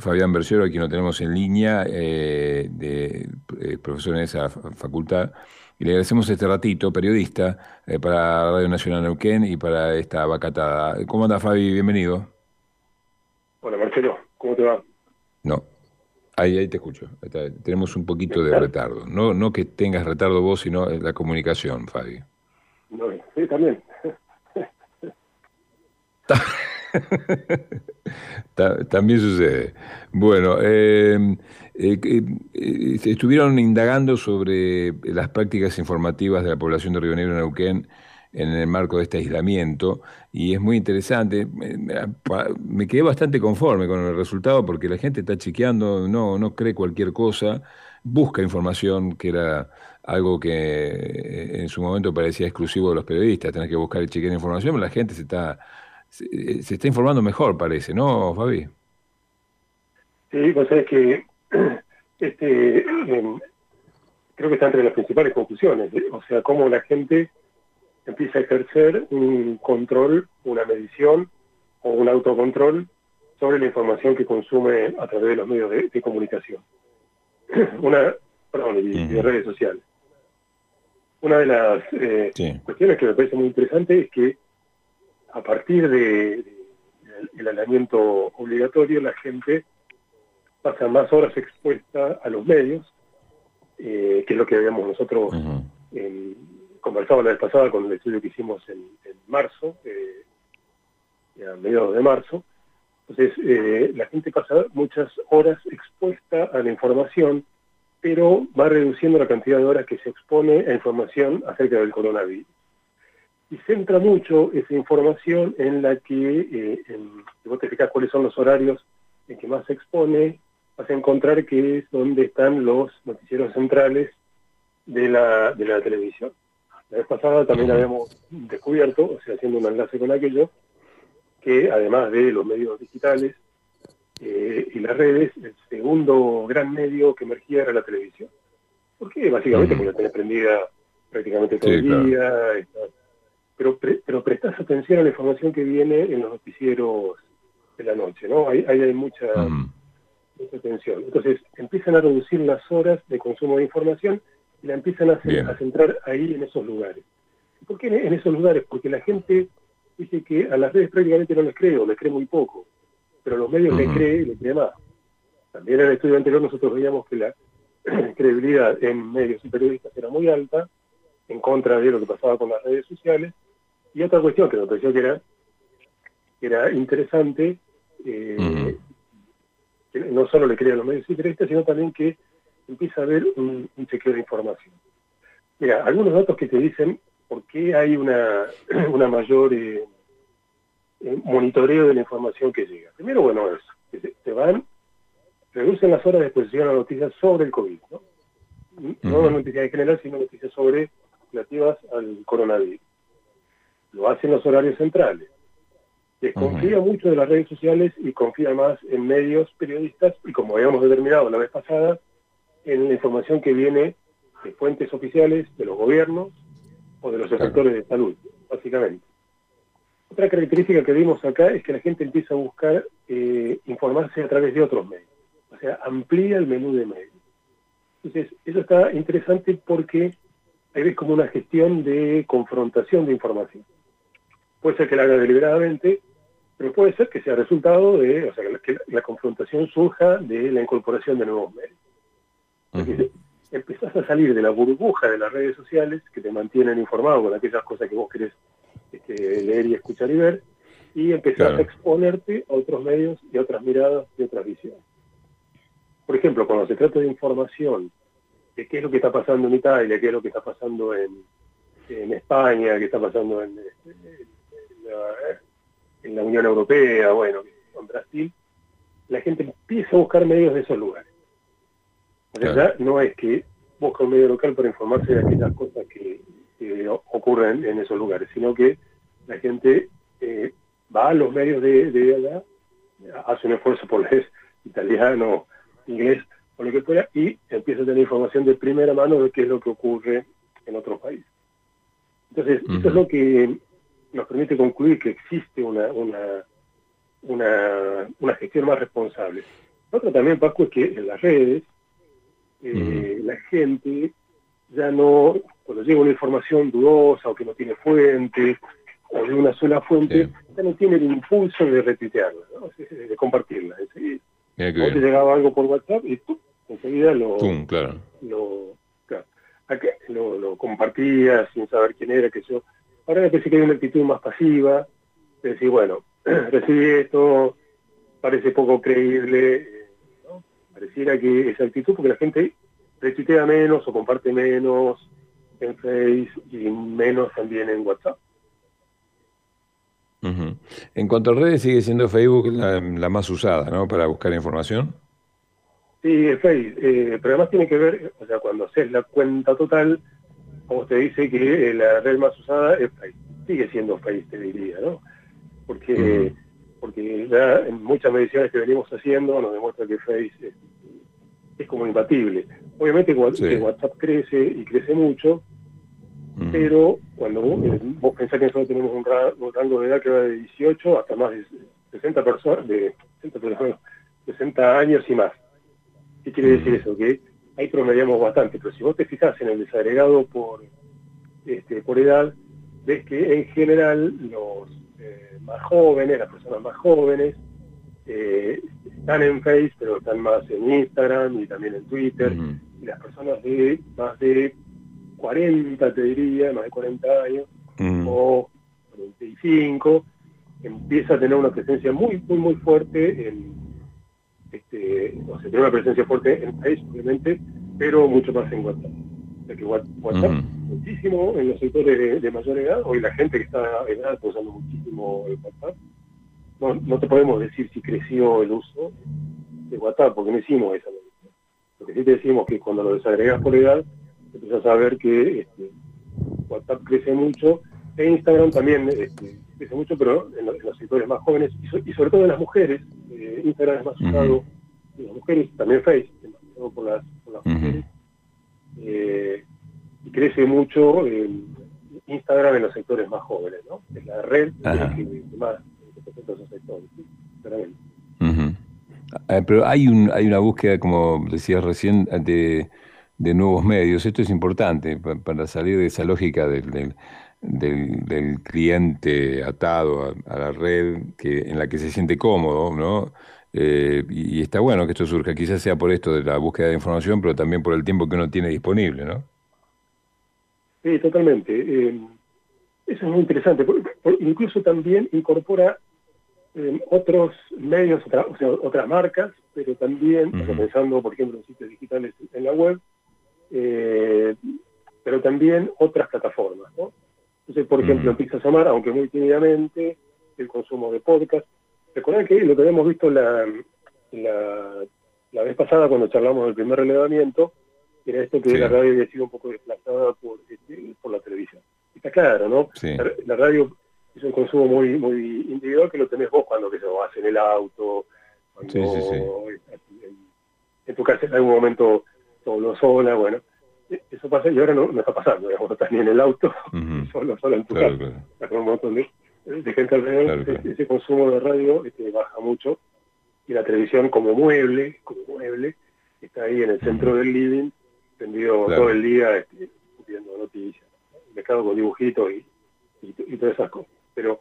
Fabián Bergero, a quien lo tenemos en línea, profesor en esa facultad, y le agradecemos este ratito, periodista, para Radio Nacional Neuquén y para esta vacatada. ¿Cómo anda, Fabi? Bienvenido. Hola Marcelo, ¿cómo te va? No, ahí te escucho. Tenemos un ¿Me poquito de escuchás? retardo. No, no que tengas retardo vos, sino la comunicación, Fabi. No, sí, también. También sucede. Bueno, estuvieron indagando sobre las prácticas informativas de la población de Río Negro, Neuquén, en el marco de este aislamiento, y es muy interesante. Me quedé bastante conforme con el resultado porque la gente está chequeando, no cree cualquier cosa, busca información, que era algo que en su momento parecía exclusivo de los periodistas, tener que buscar y chequear información, pero la gente se está informando mejor, parece, ¿no, Fabi? Sí, vos sabés que creo que está entre las principales conclusiones, ¿eh? O sea, cómo la gente empieza a ejercer un control, una medición o un autocontrol sobre la información que consume a través de los medios de comunicación. Una, perdón, y de Ujú. redes sociales. Una de las Sí. cuestiones que me parece muy interesante es que a partir del aislamiento obligatorio, la gente pasa más horas expuesta a los medios, que es lo que habíamos nosotros Ujú. conversado la vez pasada con el estudio que hicimos en marzo, a mediados de marzo. Entonces, la gente pasa muchas horas expuesta a la información, pero va reduciendo la cantidad de horas que se expone a información acerca del coronavirus. Y centra mucho esa información en la que, si vos te fijas cuáles son los horarios en que más se expone, vas a encontrar que es donde están los noticieros centrales de la televisión. La vez pasada también Ujú. habíamos descubierto, o sea, haciendo un enlace con aquello, que además de los medios digitales y las redes, el segundo gran medio que emergía era la televisión. ¿Por qué? Básicamente Ujú. porque la tenés prendida prácticamente todo el Sí, claro. día, pero prestás atención a la información que viene en los noticieros de la noche, ¿no? Ahí hay Ujú. mucha atención. Entonces, empiezan a reducir las horas de consumo de información y la empiezan a Bien. centrar ahí en esos lugares. ¿Por qué en esos lugares? Porque la gente dice que a las redes prácticamente no les cree o les cree muy poco, pero a los medios les Ujú. cree y les cree más. También en el estudio anterior nosotros veíamos que la credibilidad en medios y periodistas era muy alta, en contra de lo que pasaba con las redes sociales. Y otra cuestión que me pareció que era interesante, Ujú. eh, que no solo le crea a los medios y periodistas, sino también que empieza a haber un chequeo de información. Mira, algunos datos que te dicen por qué hay una mayor monitoreo de la información que llega. Primero, bueno, es que reducen las horas de exposición a noticias sobre el COVID, ¿no? No Ujú. noticias en general, sino noticias relativas al coronavirus. Lo hacen los horarios centrales. Ujú. Desconfía mucho de las redes sociales y confía más en medios, periodistas y, como habíamos determinado la vez pasada, en la información que viene de fuentes oficiales, de los gobiernos o de los Claro. efectores de salud, básicamente. Otra característica que vimos acá es que la gente empieza a buscar informarse a través de otros medios. O sea, amplía el menú de medios. Entonces, eso está interesante porque ahí ves como una gestión de confrontación de información. Puede ser que la haga deliberadamente, pero puede ser que sea resultado de, o sea, que la confrontación surja de la incorporación de nuevos medios. Ujú. Porque empezás a salir de la burbuja de las redes sociales que te mantienen informado con aquellas cosas que vos querés leer y escuchar y ver, y empezás a Claro. exponerte a otros medios y a otras miradas y otras visiones. Por ejemplo, cuando se trata de información de qué es lo que está pasando en Italia, qué es lo que está pasando en España, qué está pasando en la Unión Europea, bueno, en Brasil, la gente empieza a buscar medios de esos lugares. O sea, Claro. ya no es que busca un medio local para informarse de aquellas cosas que ocurren en esos lugares, sino que la gente va a los medios de allá, hace un esfuerzo por leer italiano, inglés o lo que fuera, y empieza a tener información de primera mano de qué es lo que ocurre en otros países. Entonces, eso es Ujú. lo que nos permite concluir que existe una gestión más responsable. Otro también, Paco, es que en las redes la gente ya no, cuando llega una información dudosa o que no tiene fuente, o de una sola fuente, ya no tiene el impulso de retuitearla, ¿no? De compartirla. Mira qué A vos te bien. llegaba algo por WhatsApp y tú enseguida Pum, claro. claro, lo compartías sin saber quién era, qué sé yo. Ahora me parece que hay una actitud más pasiva, de decir, bueno, recibí esto, parece poco creíble, ¿no? Pareciera que esa actitud, porque la gente retuitea menos o comparte menos en Face y menos también en WhatsApp. Ujú. En cuanto a redes, sigue siendo Facebook la más usada, ¿no? Para buscar información. Sí, es Face, pero además tiene que ver, o sea, cuando haces la cuenta total, como te dice que la red más usada es Face. Sigue siendo Face, te diría, ¿no? Ujú. Porque ya en muchas mediciones que venimos haciendo nos demuestra que Face es como imbatible. Obviamente que Sí. WhatsApp crece y crece mucho, Ujú. pero cuando vos pensás que nosotros tenemos un rango de edad que va de 18 hasta más de 60 personas, de 60 años y más. ¿Qué quiere decir Ujú. eso? Que ahí promediamos bastante, pero si vos te fijas en el desagregado por edad, ves que en general los más jóvenes, las personas más jóvenes, están en Face, pero están más en Instagram y también en Twitter, Ujú. y las personas de más de 40, te diría, más de 40 años, Ujú. o 45, empieza a tener una presencia muy, muy, muy fuerte o sea, tiene una presencia fuerte en Facebook, obviamente, pero mucho más en WhatsApp. O sea que WhatsApp, Ujú. muchísimo en los sectores de mayor edad, hoy la gente que está en edad está usando muchísimo el WhatsApp. No te podemos decir si creció el uso de WhatsApp, porque no hicimos esa medición. Lo que sí te decimos que cuando lo desagregas por edad, empiezas a ver que WhatsApp crece mucho, e Instagram también crece mucho, pero en los sectores más jóvenes, y sobre todo en las mujeres. Instagram es más Ujú. usado en las mujeres, también Face, es más usado por las Ujú. mujeres, eh, y crece mucho Instagram en los sectores más jóvenes, ¿no? Es la red Ajá. que más representa esos sectores, ¿sí? Claramente. Ujú. Pero hay una búsqueda, como decías recién, de nuevos medios. Esto es importante para salir de esa lógica del cliente atado a la red en la que se siente cómodo, ¿no? Y está bueno que esto surja, quizás sea por esto de la búsqueda de información, pero también por el tiempo que uno tiene disponible, ¿no? Sí, totalmente. Eso es muy interesante, incluso también incorpora otros medios, o sea, otras marcas, pero también, o sea, Ujú. pensando, por ejemplo, en sitios digitales en la web, eh, pero también otras plataformas, ¿no? Entonces, por ejemplo, Ujú. empieza a llamar, aunque muy tímidamente, el consumo de podcast. Recuerden que lo que habíamos visto la, la vez pasada cuando charlamos del primer relevamiento, era esto que la Sí, radio había sido un poco desplazada por la televisión. Está claro, ¿no? sí, La radio es un consumo muy, muy individual que lo tenés vos cuando que vas en el auto, sí, sí, sí. cuando estás en tu casa en algún momento solo, sola, bueno. Eso pasa y ahora no está pasando, digamos, no estás ni en el auto, ni Ujú. solo en tu Claro, casa. claro, Está con un montón de gente alrededor, claro, entonces claro. ese consumo de radio baja mucho y la televisión como mueble, está ahí en el Ujú. centro del living, tendido todo Claro. el día viendo noticias, mezclado con dibujitos y todas esas cosas. Pero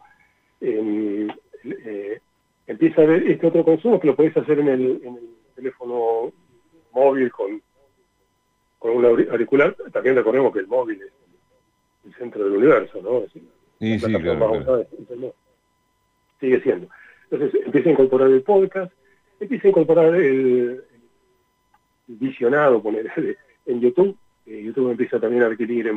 eh, empieza a ver este otro consumo que lo podés hacer en el teléfono móvil con un auricular. También recordemos que el móvil es el centro del universo, ¿no? Es decir, la Sí, sí, claro, plataforma más claro. usada es el móvil. Sigue siendo. Entonces empieza a incorporar el podcast, empieza a incorporar el visionado, poner en YouTube. YouTube empieza también a adquirir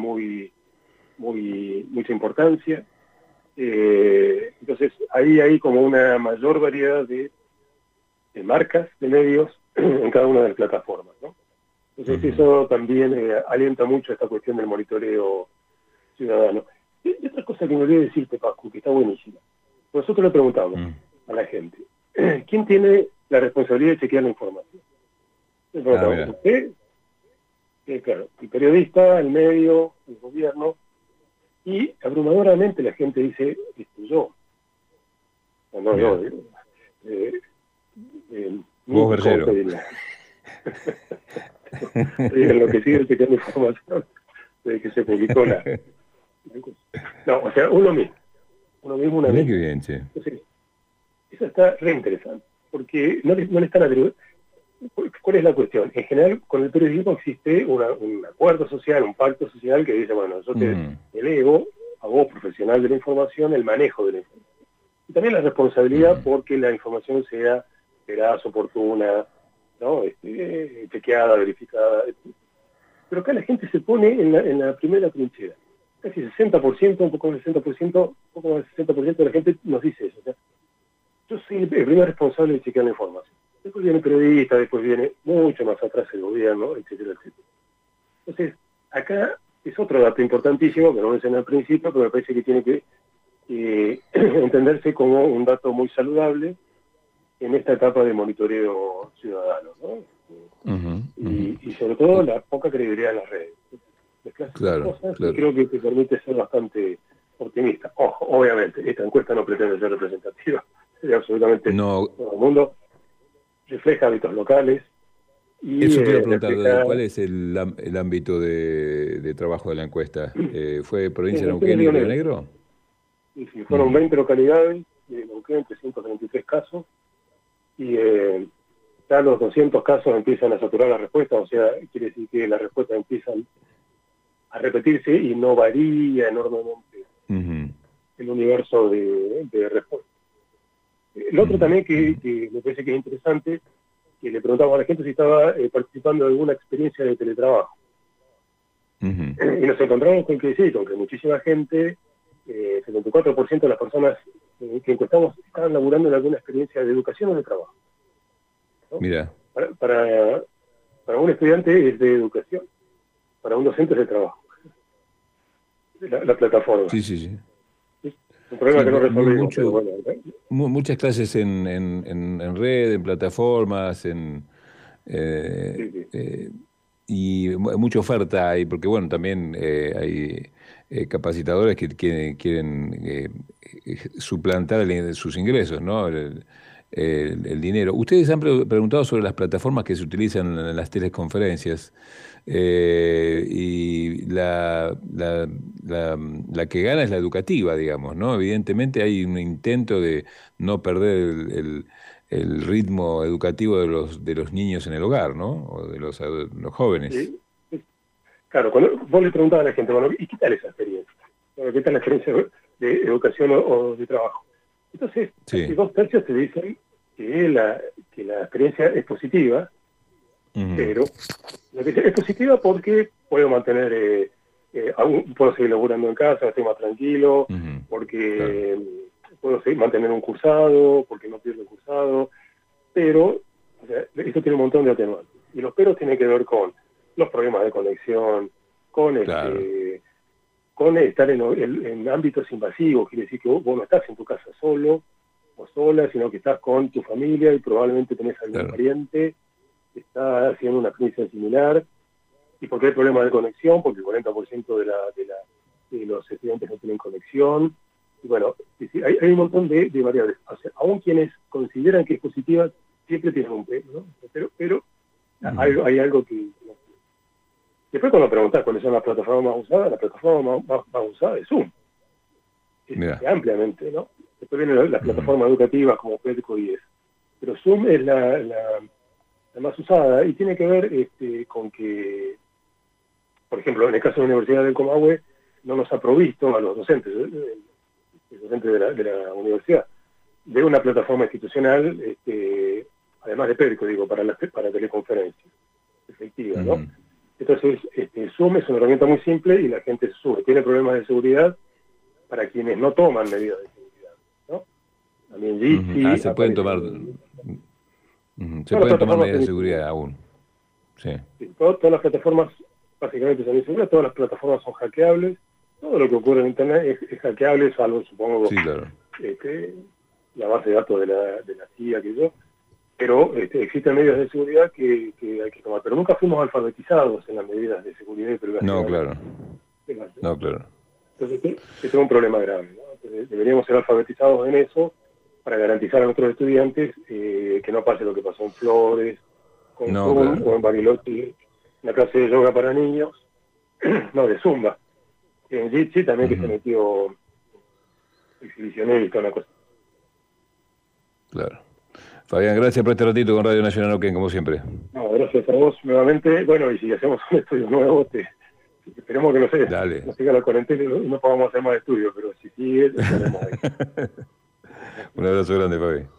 mucha importancia. Entonces ahí hay como una mayor variedad de marcas, de medios en cada una de las plataformas, ¿no? Entonces Ujú. eso también alienta mucho esta cuestión del monitoreo ciudadano. Y otra cosa que me olvidé decirte, Paco, que está buenísima. Nosotros le preguntamos Mm. a la gente, ¿quién tiene la responsabilidad de chequear la información? Le Ah, preguntamos, mira. ¿usted? Claro, el periodista, el medio, el gobierno, y abrumadoramente la gente dice, yo, o no yo, Mira. eh, Vos, ¿Cómo te Bergero. diría? Estoy enloquecido chequeando información desde que se publicó la... No, o sea, uno mismo una Mirá qué misma. bien, che. Entonces, eso está re interesante, porque no le están atribuyendo... ¿Cuál es la cuestión? En general, con el periodismo existe un acuerdo social, un pacto social que dice, bueno, yo te Mm, delego a vos, profesional de la información, el manejo de la información. Y también la responsabilidad mm, porque la información sea veraz, oportuna, ¿no? Chequeada, verificada. Pero acá la gente se pone en la primera trinchera. Casi 60%, un poco más del 60%, un poco más del 60% de la gente nos dice eso. O sea, yo soy el primer responsable de chequear la información. Después viene el periodista, después viene mucho más atrás el gobierno, etcétera, etcétera. Entonces, acá es otro dato importantísimo, que no mencioné al principio, pero me parece que tiene que entenderse como un dato muy saludable en esta etapa de monitoreo ciudadano, ¿no? ujú, ujú. Y sobre todo la poca credibilidad en las redes. Mezclas esas Claro, cosas y claro. creo que te permite ser bastante optimista. Ojo, obviamente, esta encuesta no pretende ser representativa de absolutamente No, todo el mundo, refleja hábitos locales y eso te iba a preguntar, refleja... ¿cuál es el ámbito de trabajo de la encuesta? ¿Fue provincia de Neuquén y Neuquén y Río Río Negro. Negro? Y si fueron Ujú. 20 localidades, de Neuquén, 333 casos, y ya los 200 casos empiezan a saturar la respuesta, o sea, quiere decir que las respuestas empiezan a repetirse y no varía enormemente Ujú, el universo de respuestas. El otro ujú, también ujú, que me parece que es interesante, que le preguntamos a la gente si estaba participando de alguna experiencia de teletrabajo. ujú. Y nos encontramos con que sí, con que muchísima gente, 74% de las personas que encuestamos estaban laburando en alguna experiencia de educación o de trabajo, ¿no? Mira, Para, para, para un estudiante es de educación, para un docente es de trabajo, la plataforma. sí, sí, sí. Es un problema Sí, que no resolvimos, pero bueno. muchas clases en red, en plataformas, eh, Sí, sí. eh, y mucha oferta hay, porque bueno, también hay capacitadores que quieren suplantar sus ingresos, ¿no? El dinero. Ustedes han preguntado sobre las plataformas que se utilizan en las teleconferencias. Y la que gana es la educativa, digamos, ¿no? Evidentemente hay un intento de no perder el ritmo educativo de los niños en el hogar, ¿no? O de los jóvenes. Sí. Claro, cuando vos le preguntabas a la gente, bueno, ¿y qué tal esa experiencia? Bueno, ¿qué tal la experiencia de educación o de trabajo? Entonces, casi Sí. 2/3 te dicen que la experiencia es positiva, Ujú, pero es positiva porque puedo mantener, aún puedo seguir laburando en casa, estoy más tranquilo, ujú, claro. porque puedo seguir, mantener un cursado, porque no pierdo el cursado, pero o sea, esto tiene un montón de atenuantes. Y los peros tienen que ver con los problemas de conexión, con Claro, con estar en ámbitos invasivos, quiere decir que vos no estás en tu casa solo o sola, sino que estás con tu familia y probablemente tenés algún claro. pariente que está haciendo una experiencia similar. ¿Y por qué hay problemas de conexión? Porque el 40% de los estudiantes no tienen conexión. Y bueno, es decir, hay un montón de variables. O sea, aún quienes consideran que es positiva, siempre tienen un pero, ¿no? Pero Ujú, hay algo que... ¿no? Después cuando preguntas cuáles son las plataformas más usadas, la plataforma más usada es Zoom, mira. ampliamente, ¿no? Después vienen las Ujú, plataformas educativas como Pedco y eso. Pero Zoom es la más usada y tiene que ver con que, por ejemplo, en el caso de la Universidad del Comahue, no nos ha provisto a los docentes, docentes de la universidad, de una plataforma institucional, además de Pedco, digo, para teleconferencias, efectiva, ¿no? ujú, Entonces, Zoom es una herramienta muy simple y la gente se sube. Tiene problemas de seguridad para quienes no toman medidas de seguridad, ¿no? También ujú. Ah, Jitsi se pueden aparece tomar, en se todas las pueden tomar plataformas medidas son de inseguras. seguridad aún. Sí, Sí, todas las plataformas básicamente son inseguras, todas las plataformas son hackeables, todo lo que ocurre en Internet es hackeable, salvo, supongo, sí, claro. este, la base de datos de la CIA, que yo, pero existen medidas de seguridad que hay que tomar. Pero nunca fuimos alfabetizados en las medidas de seguridad y No, privacidad claro. de las redes. No, claro. Entonces, este es un problema grave, ¿no? Entonces, deberíamos ser alfabetizados en eso para garantizar a nuestros estudiantes que no pase lo que pasó en Flores, con Zoom, claro. o en Bariloche, una clase de yoga para niños, no, de Zumba. En Jitsi también, que se metió exhibicionista, una cosa. Claro. Fabián, gracias por este ratito con Radio Nacional Neuquén, como siempre. No, gracias a vos nuevamente. Bueno, y si hacemos un estudio nuevo, esperemos que Dale. no siga la cuarentena y no podamos hacer más estudios, pero si sigue, estaremos ahí. Un abrazo grande, Fabi.